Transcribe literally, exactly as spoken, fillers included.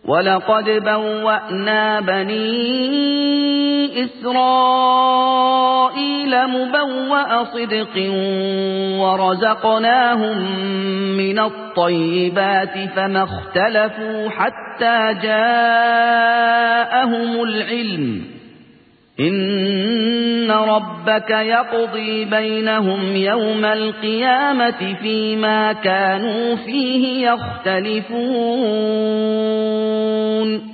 وَلَقَدْ بَوَّأْنَا بَنِي إِسْرَائِيلَ مُبَوَّأَ صِدْقٍ وَرَزَقْنَاهُم مِّنَ الطَّيِّبَاتِ فَمَا اخْتَلَفُوا حَتَّىٰ جَاءَهُمُ الْعِلْمُ ۚ إِنَّ رَبَّكَ يَقْضِي بَيْنَهُمْ يَوْمَ الْقِيَامَةِ فِيمَا كَانُوا فِيهِ يَخْتَلِفُونَ